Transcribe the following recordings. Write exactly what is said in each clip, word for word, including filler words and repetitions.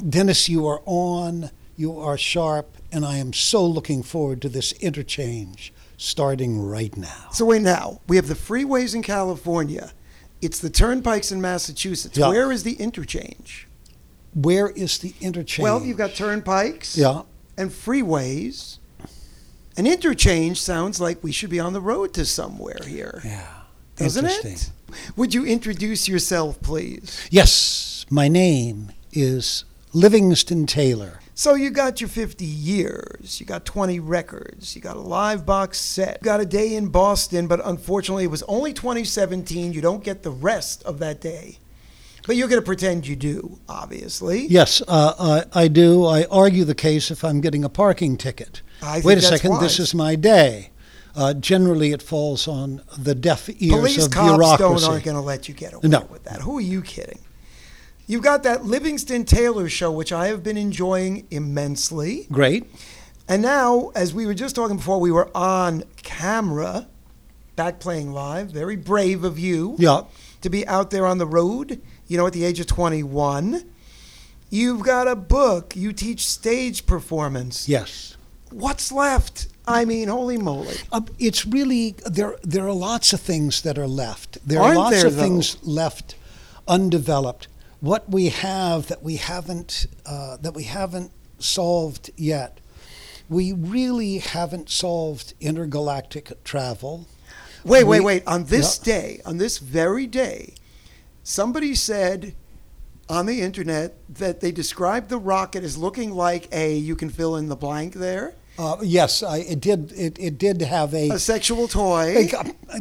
Dennis, you are on, you are sharp, and I am so looking forward to this interchange starting right now. So wait now, we have the freeways in California. It's the turnpikes in Massachusetts. Yeah. Where is the interchange? Where is the interchange? Well, you've got turnpikes yeah. and freeways. An interchange sounds like we should be on the road to somewhere here. Yeah. Doesn't Interesting. it? Would you introduce yourself, please? Yes, my name is Livingston Taylor. So you got your fifty years, you got twenty records, you got a live box set, you got a day in Boston, but unfortunately it was only twenty seventeen. You don't get the rest of that day. But you're going to pretend you do, obviously. Yes, uh, I, I do. I argue the case if I'm getting a parking ticket. I think Wait a that's second, wise. this is my day. Uh, generally, it falls on the deaf ears Police of cops bureaucracy. don't, aren't going to let you get away No. with that. Who are you kidding? You've got that Livingston Taylor show, which I have been enjoying immensely. Great. And now, as we were just talking before, we were on camera, back playing live. Very brave of you Yeah. to be out there on the road, you know, at the age of twenty-one. You've got a book. You teach stage performance. Yes. What's left? I mean, holy moly. Uh, it's really, there There are lots of things that are left. There Aren't are lots there, of though? things left undeveloped. What we have that we haven't uh, that we haven't solved yet, we really haven't solved intergalactic travel. Wait, wait, We- wait. On this Yeah. day, on this very day, somebody said on the internet that they described the rocket as looking like a, you can fill in the blank there, Uh, yes, I, it did. It, it did have a. a sexual toy. I,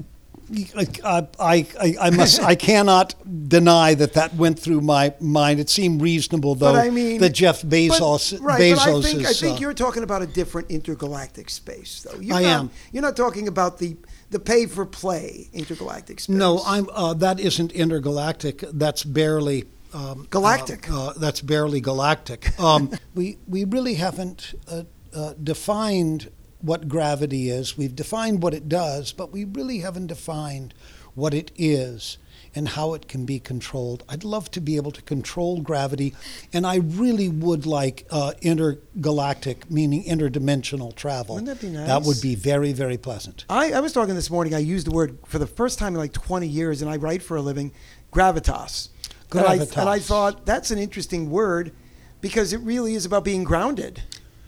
I, I, I, I must. I cannot deny that that went through my mind. It seemed reasonable, though, But I mean, that Jeff Bezos. But, right, Bezos but I think, is. I think uh, you're talking about a different intergalactic space, though. You're I not, am. You're not talking about the, the pay-for-play intergalactic space. No, I'm. Uh, that isn't intergalactic. That's barely. Um, Galactic. Uh, uh, that's barely galactic. Um, we we really haven't uh, uh, defined what gravity is. We've defined what it does, but we really haven't defined what it is and how it can be controlled. I'd love to be able to control gravity, and I really would like uh, intergalactic, meaning interdimensional travel. Wouldn't that be nice? That would be very, very pleasant. I, I was talking this morning, I used the word for the first time in like twenty years, and I write for a living, gravitas. And I, Gravitas. and I thought that's an interesting word because it really is about being grounded.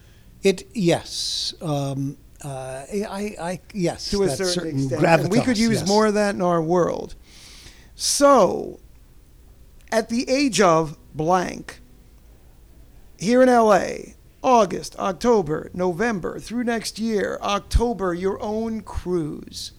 It yes, um, uh, I, I yes To a that's certain, extent. Gravitas, And we could use yes. more of that in our world. So, at the age of blank, here in L A, August, October, November, through next year, October, your own cruise.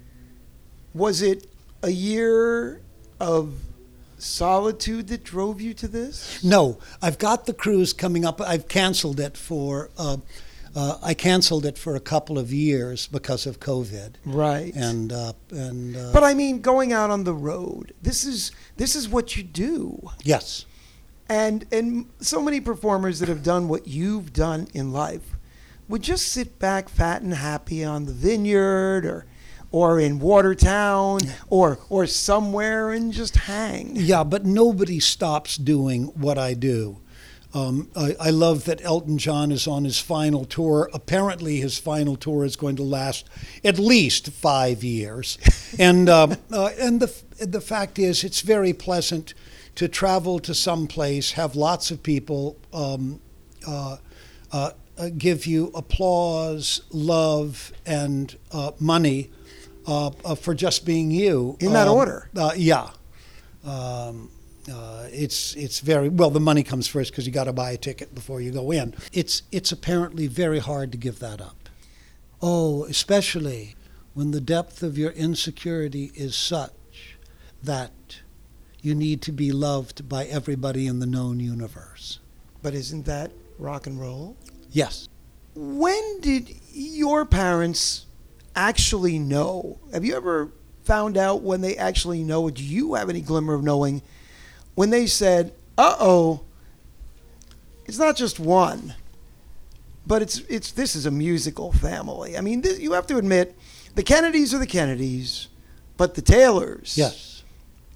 Was it a year of solitude that drove you to this? No, I've got the cruise coming up. I've canceled it for. Uh, uh, I canceled it for a couple of years because of COVID. Right. And uh, and uh, But I mean, going out on the road, this is this is what you do. yes, And and so many performers that have done what you've done in life would just sit back fat and happy on the vineyard or or in Watertown or or somewhere and just hang. yeah, but nobody stops doing what I do. Um, I, I love that Elton John is on his final tour. Apparently, his final tour is going to last at least five years. And um, uh, and the the fact is, it's very pleasant to travel to some place, have lots of people um, uh, uh, uh, give you applause, love, and uh, money uh, uh, for just being you. In that Um, order. Uh, yeah. Um, uh, it's it's very well. The money comes first because you got to buy a ticket before you go in. It's it's apparently very hard to give that up. Oh, especially when the depth of your insecurity is such that you need to be loved by everybody in the known universe. But isn't that rock and roll? Yes. When did your parents actually know? Have you ever found out when they actually know? Do you have any glimmer of knowing when they said, uh-oh, it's not just one, but it's it's this is a musical family. I mean, this, you have to admit, the Kennedys are the Kennedys, but the Taylors Yes.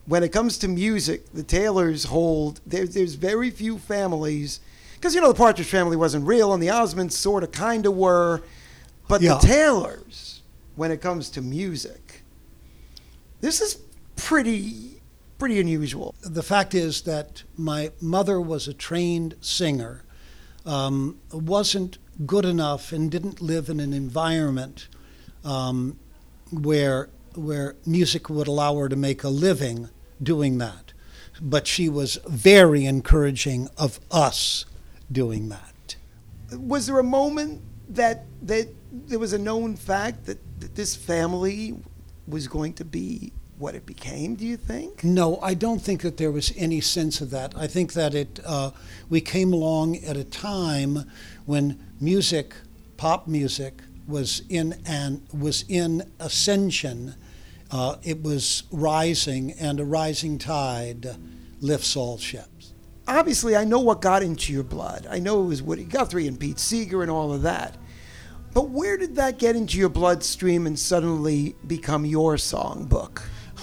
when it comes to music, the Taylors hold, there, there's very few families, because, you know, the Partridge Family wasn't real, and the Osmonds sort of kind of were, but Yeah. the Taylors, when it comes to music, this is pretty, pretty unusual. The fact is that my mother was a trained singer, um, wasn't good enough and didn't live in an environment um, where where music would allow her to make a living doing that. But she was very encouraging of us doing that. Was there a moment that that there was a known fact that, that this family was going to be what it became, do you think? No, I don't think that there was any sense of that. I think that it uh, we came along at a time when music, pop music, was in and was in ascension. Uh, it was rising, and a rising tide lifts all ships. Obviously, I know what got into your blood. I know it was Woody Guthrie and Pete Seeger and all of that. But where did that get into your bloodstream and suddenly become your songbook?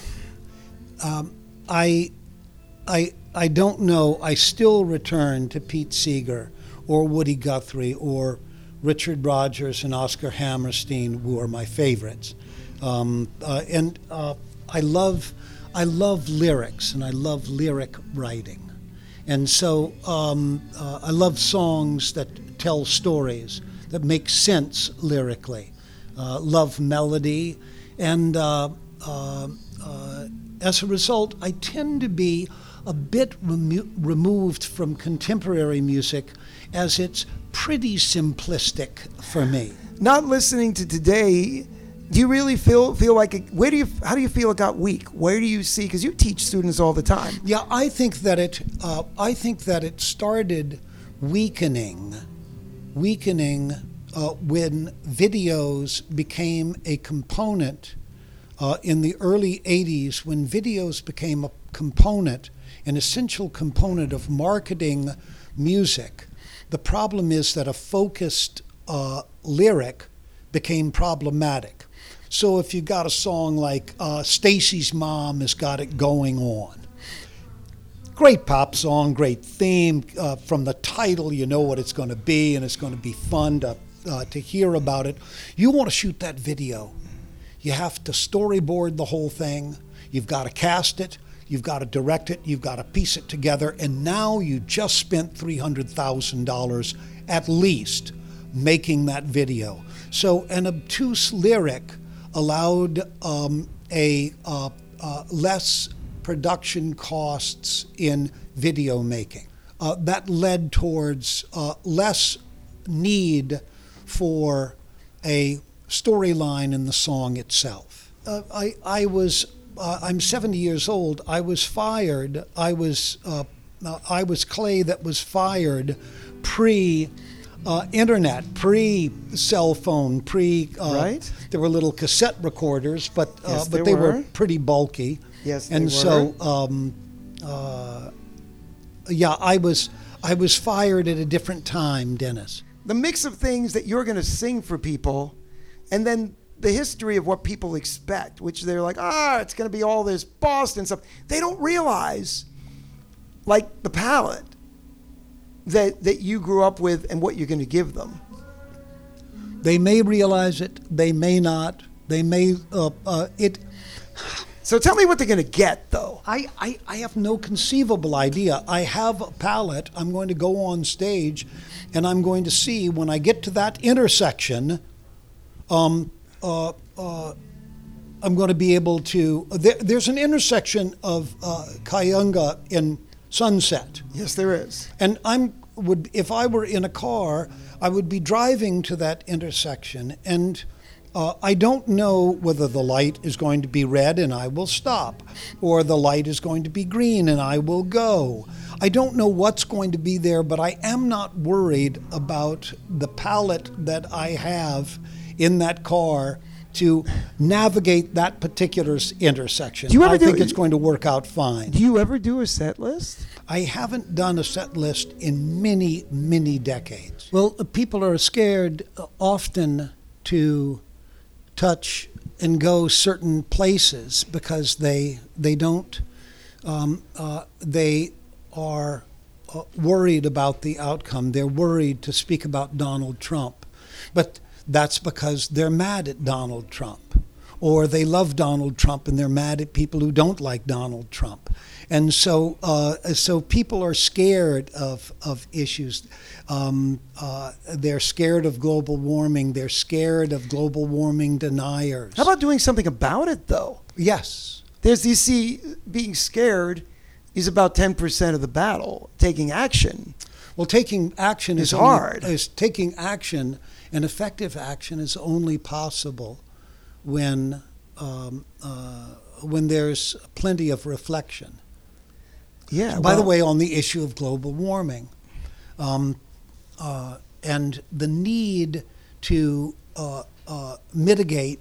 Um, I, I, I don't know. I still return to Pete Seeger or Woody Guthrie or Richard Rodgers and Oscar Hammerstein, who are my favorites. Um, uh, and uh, I love, I love lyrics, and I love lyric writing, and so um, uh, I love songs that tell stories that make sense lyrically. Uh, love melody, and uh, uh, uh, as a result, I tend to be a bit remo- removed from contemporary music, as it's pretty simplistic for me. Not listening to today, do you really feel feel like it, where do you how do you feel it got weak? Where do you see, because you teach students all the time? Yeah, I think that it uh, I think that it started weakening, weakening uh, when videos became a component uh, in the early eighties. When videos became a component, an essential component of marketing music. The problem is that a focused uh, lyric became problematic. So if you got a song like uh, Stacy's Mom Has Got It Going On, great pop song, great theme. Uh, from the title, you know what it's going to be, and it's going to be fun to uh, to hear about it. You want to shoot that video. You have to storyboard the whole thing. You've got to cast it. You've got to direct it. You've got to piece it together. And now you just spent three hundred thousand dollars at least making that video. So an obtuse lyric allowed um, a uh, uh, less production costs in video making. Uh, that led towards uh, less need for a storyline in the song itself. Uh, I, I was, uh, I'm seventy years old. I was fired. I was, uh, uh, I was clay that was fired pre Uh, internet, pre-cell phone, pre. Uh, right. There were little cassette recorders, but uh, Yes, but they they were. were. pretty bulky. Yes, they and were. so um, uh, yeah, I was I was fired at a different time, Dennis. The mix of things that you're going to sing for people, and then the history of what people expect, which they're like, ah, it's going to be all this Boston stuff. They don't realize, like the palette that that you grew up with and what you're going to give them. They may realize it. They may not. They may. Uh, uh, it. So tell me what they're going to get, though. I, I, I have no conceivable idea. I have a palette. I'm going to go on stage, and I'm going to see when I get to that intersection. Um. Uh. Uh. I'm going to be able to. There, there's an intersection of uh, Cayuga in Sunset. Yes, there is. And I'm would if I were in a car, I would be driving to that intersection, and uh, I don't know whether the light is going to be red and I will stop, or the light is going to be green and I will go. I don't know what's going to be there, but I am not worried about the palette that I have in that car to navigate that particular intersection. Do you ever I do- think it's going to work out fine. Do you ever do a set list? I haven't done a set list in many, many decades. Well, people are scared often to touch and go certain places because they they don't um, uh, they are uh, worried about the outcome. They're worried to speak about Donald Trump. But that's because they're mad at Donald Trump. Or they love Donald Trump and they're mad at people who don't like Donald Trump. And so uh, so people are scared of, of issues. Um, uh, they're scared of global warming. They're scared of global warming deniers. How about doing something about it, though? Yes. There's, you see, being scared is about ten percent of the battle. Taking action. Well, taking action It's is only- hard. Is taking action, and effective action is only possible when um, uh, when there's plenty of reflection. Yeah. By the well, way, on the issue of global warming, um, uh, and the need to uh, uh, mitigate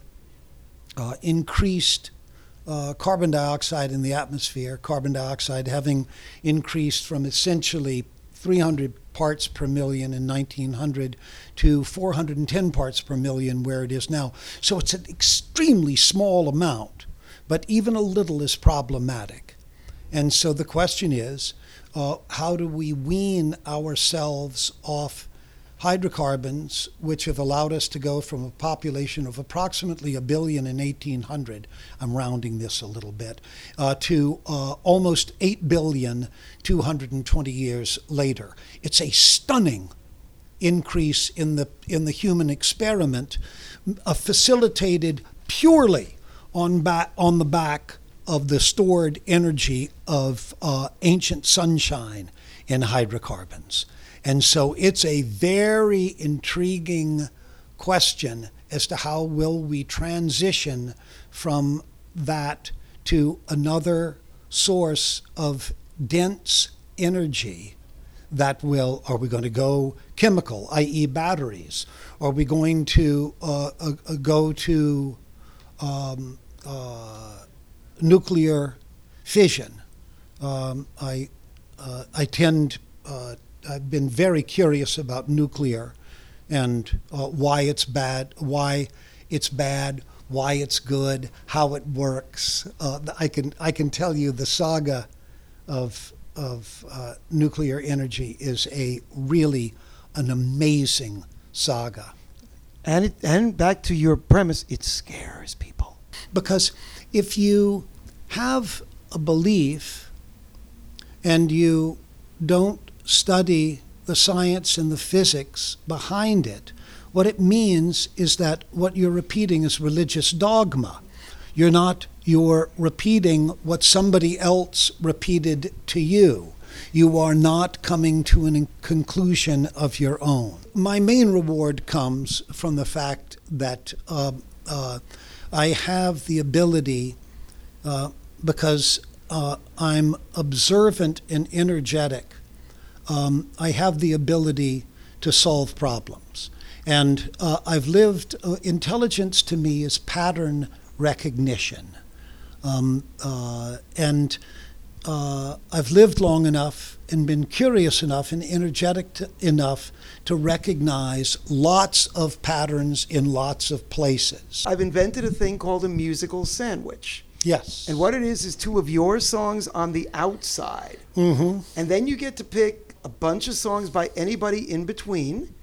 uh, increased uh, carbon dioxide in the atmosphere, carbon dioxide having increased from essentially three hundred parts per million in nineteen hundred to four hundred ten parts per million where it is now. So it's an extremely small amount, but even a little is problematic. And so the question is, uh, how do we wean ourselves off hydrocarbons, which have allowed us to go from a population of approximately a billion in eighteen hundred, I'm rounding this a little bit, uh, to uh, almost eight billion two hundred twenty years later. It's a stunning increase in the in the human experiment, uh, facilitated purely on back on the back of the stored energy of uh, ancient sunshine in hydrocarbons. And so it's a very intriguing question as to how will we transition from that to another source of dense energy that will, are we going to go chemical, that is batteries? Are we going to uh, uh, go to um, uh, nuclear fission? Um, I, uh, I tend, uh, I've been very curious about nuclear and uh, why it's bad, why it's bad, why it's good, how it works. Uh, I can I can tell you the saga of of uh, nuclear energy is a really an amazing saga. And it, and back to your premise, it scares people. Because if you have a belief and you don't study the science and the physics behind it, what it means is that what you're repeating is religious dogma. You're not, you're repeating what somebody else repeated to you. You are not coming to a conclusion of your own. My main reward comes from the fact that uh, uh, I have the ability, uh, because uh, I'm observant and energetic, um, I have the ability to solve problems. And uh, I've lived, uh, intelligence to me is pattern recognition. Um, uh, and uh, I've lived long enough and been curious enough and energetic to, enough to recognize lots of patterns in lots of places. I've invented a thing called a musical sandwich. Yes. And what it is is two of your songs on the outside. Mm-hmm. And then you get to pick a bunch of songs by anybody in between.